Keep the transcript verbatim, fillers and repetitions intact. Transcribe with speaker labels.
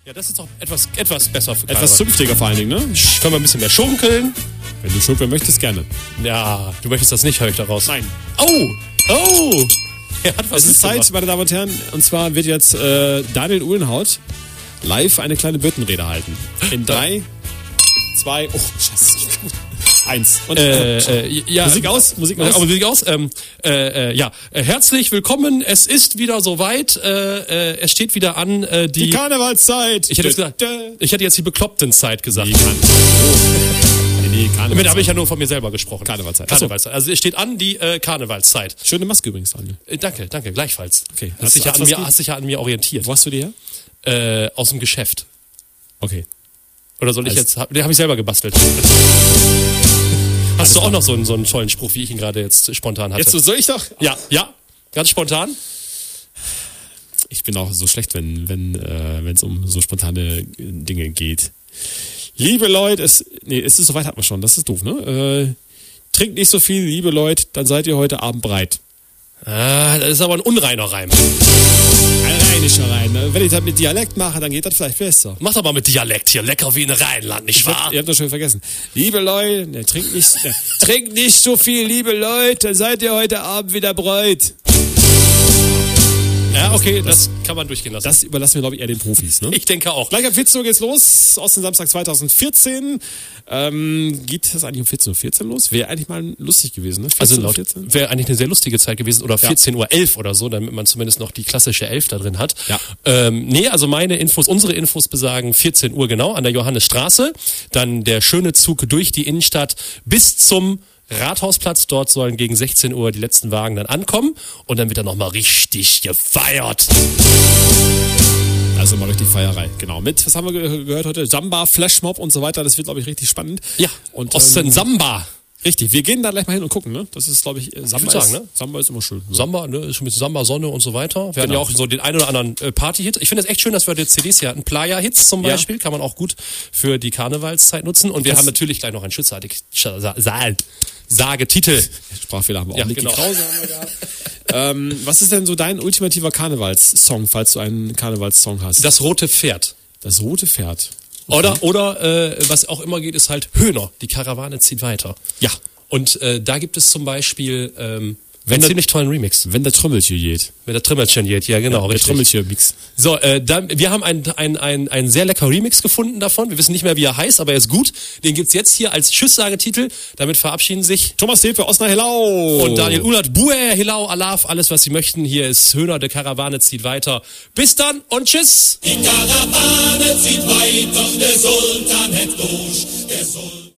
Speaker 1: Ja, das ist doch etwas, etwas besser für Karneval.
Speaker 2: Etwas zünftiger vor allen Dingen, ne?
Speaker 1: Sch- Können wir ein bisschen mehr schunkeln?
Speaker 2: Wenn du schunkeln möchtest, gerne.
Speaker 1: Ja, du möchtest das nicht, höre ich daraus.
Speaker 2: Nein.
Speaker 1: Oh! Oh! Er hat was
Speaker 2: Es ist Zeit,
Speaker 1: mitgebracht.
Speaker 2: meine Damen und Herren, und zwar wird jetzt äh, Daniel Uhlenhaut live eine kleine Büttenrede halten. In drei, zwei, oh, scheiße. Eins. Und,
Speaker 1: Äh, äh, ja,
Speaker 2: Musik aus, Musik aus.
Speaker 1: Äh, Musik aus. Ähm, äh, äh, ja, äh, herzlich willkommen. Es ist wieder soweit. Äh, äh, es steht wieder an äh, die.
Speaker 2: Die Karnevalszeit.
Speaker 1: ich hätte jetzt gesagt, ich hätte jetzt die Beklopptenzeit gesagt.
Speaker 2: Nee, Karne- oh. nee, nee,
Speaker 1: Damit
Speaker 2: Karnevalszeit.
Speaker 1: habe ich ja nur von mir selber gesprochen.
Speaker 2: Karnevalszeit. Ach so.
Speaker 1: Karnevalszeit. Also es steht an die äh, Karnevalszeit.
Speaker 2: Schöne Maske übrigens, Daniel.
Speaker 1: Äh, danke, danke, gleichfalls.
Speaker 2: Okay.
Speaker 1: Hast dich ja
Speaker 2: Hat's
Speaker 1: an
Speaker 2: was
Speaker 1: mir,
Speaker 2: gut?
Speaker 1: hast dich ja an mir orientiert.
Speaker 2: Wo hast du die her?
Speaker 1: Äh, aus dem Geschäft.
Speaker 2: Okay.
Speaker 1: Oder soll ich
Speaker 2: Alles-
Speaker 1: jetzt? Hab, den habe ich selber gebastelt. Hast du auch noch so einen, so einen tollen Spruch, wie ich ihn gerade jetzt spontan hatte?
Speaker 2: Jetzt so, soll ich doch?
Speaker 1: ja, ja, ganz spontan.
Speaker 2: Ich bin auch so schlecht, wenn wenn äh, wenn es um so spontane äh, Dinge geht. Liebe Leute, es nee, es ist soweit hatten wir schon. Das ist doof, ne? Äh, trinkt nicht so viel, liebe Leute, dann seid ihr heute Abend bereit.
Speaker 1: Ah, das ist aber ein unreiner Reim.
Speaker 2: Ein rheinischer Rein. Ne? Wenn ich das mit Dialekt mache, dann geht das vielleicht besser.
Speaker 1: Mach doch mal mit Dialekt hier, lecker wie in Rheinland, nicht wahr?
Speaker 2: Ihr habt das schon vergessen. Liebe Leute, ne, trinkt nicht, ne, trinkt nicht so viel, liebe Leute, dann seid ihr heute Abend wieder bereit.
Speaker 1: Ja, okay, das, kann man durchgehen lassen.
Speaker 2: Das überlassen wir, glaube ich, eher den Profis. Ne?
Speaker 1: Ich denke auch.
Speaker 2: Gleich ab vierzehn Uhr geht's los, aus dem Samstag zweitausendvierzehn. Ähm, geht das eigentlich um vierzehn Uhr vierzehn los? Wäre eigentlich mal lustig gewesen, ne?
Speaker 1: Also
Speaker 2: vierzehn Uhr
Speaker 1: laut
Speaker 2: vierzehn?
Speaker 1: wäre eigentlich eine sehr lustige Zeit gewesen. Oder vierzehn Uhr elf oder so, damit man zumindest noch die klassische elf da drin hat.
Speaker 2: Ja.
Speaker 1: Ähm, nee, also meine Infos, unsere Infos besagen vierzehn Uhr genau an der Johannesstraße. Dann der schöne Zug durch die Innenstadt bis zum Rathausplatz. Dort sollen gegen sechzehn Uhr die letzten Wagen dann ankommen. Und dann wird dann nochmal richtig gefeiert.
Speaker 2: Also mal richtig Feierei, genau. Mit, was haben wir ge- gehört heute? Samba, Flashmob und so weiter. Das wird, glaube ich, richtig spannend.
Speaker 1: Ja,
Speaker 2: und
Speaker 1: Osten
Speaker 2: ähm,
Speaker 1: Samba.
Speaker 2: richtig. Wir gehen da gleich mal hin und gucken, ne? Das ist, glaube ich, äh, Samba,
Speaker 1: würd sagen,
Speaker 2: ist,
Speaker 1: ne?
Speaker 2: Samba ist immer schön. Ja.
Speaker 1: Samba, ne, ist schon ein bisschen Samba, Sonne und so weiter. Wir hatten
Speaker 2: Genau.
Speaker 1: ja auch so den einen oder anderen äh, Party-Hit. Ich finde es echt schön, dass wir heute C Ds hier hatten. Playa-Hits zum
Speaker 2: Ja.
Speaker 1: Beispiel, kann man auch gut für die Karnevalszeit nutzen. Und wir
Speaker 2: Das-
Speaker 1: haben natürlich gleich noch einen Schützartig Sage-Titel.
Speaker 2: Sprachfehler haben wir auch.
Speaker 1: Ja,
Speaker 2: Niki
Speaker 1: genau.
Speaker 2: Krause haben wir gehabt. ähm, was ist denn so dein ultimativer Karnevalssong, falls du einen Karnevalssong hast?
Speaker 1: Das rote Pferd.
Speaker 2: Das rote Pferd.
Speaker 1: Oder, oder äh, was auch immer geht, ist halt Höhner. Die Karawane zieht weiter.
Speaker 2: Ja.
Speaker 1: Und äh, da gibt es zum Beispiel ähm,
Speaker 2: Wenn
Speaker 1: einen
Speaker 2: der-
Speaker 1: ziemlich tollen Remix.
Speaker 2: Wenn der Trümmelchen geht.
Speaker 1: Mit der Trümmelchen geht, ja genau,
Speaker 2: der
Speaker 1: richtig.
Speaker 2: Trümmelchen-Mix.
Speaker 1: So, äh, dann, wir haben einen ein, ein, ein sehr lecker Remix gefunden davon. Wir wissen nicht mehr, wie er heißt, aber er ist gut. Den gibt's jetzt hier als Tschüss-Sagetitel. Damit verabschieden sich
Speaker 2: Thomas Tepe, Osnabrück, Hello.
Speaker 1: und Daniel Ullert, Buer, Hilau, Alaf, alles, was sie möchten. Hier ist Höhner, der Karawane zieht weiter. Bis dann und tschüss!
Speaker 3: Die Karawane zieht weiter, der Sultan hat durch, der Sultan.